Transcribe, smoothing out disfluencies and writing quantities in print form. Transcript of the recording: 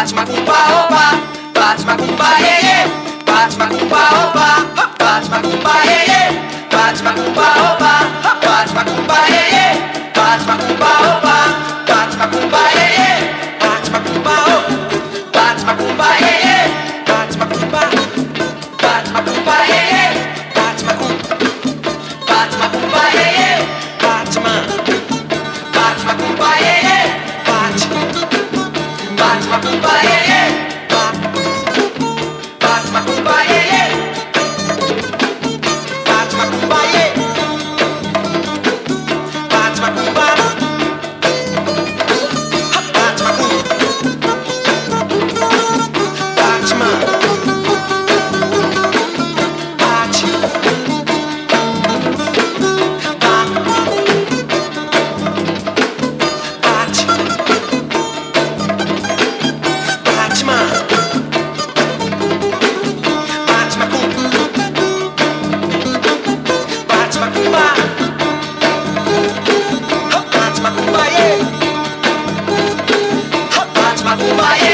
bate macumba, oba, bate macumba, iê, bate macumba, oba, bate macumba, iê, bate macumba, oba, bate macumba, iê, bate macumba, oba, bate macumba, iê, bate macumba, bate macumba, iê, bate macumba, bate macumba, iê, bate macumba, bate macumba, iê, bate macumba, iê, bate macumba, iê, bate macumba, iê, bate macumba, iê, bate macumba, bate macumba, bate ma, bate, bate, bate ma, bate macumba, bate macumba, bate macumba, yeah, bate macumba, yeah.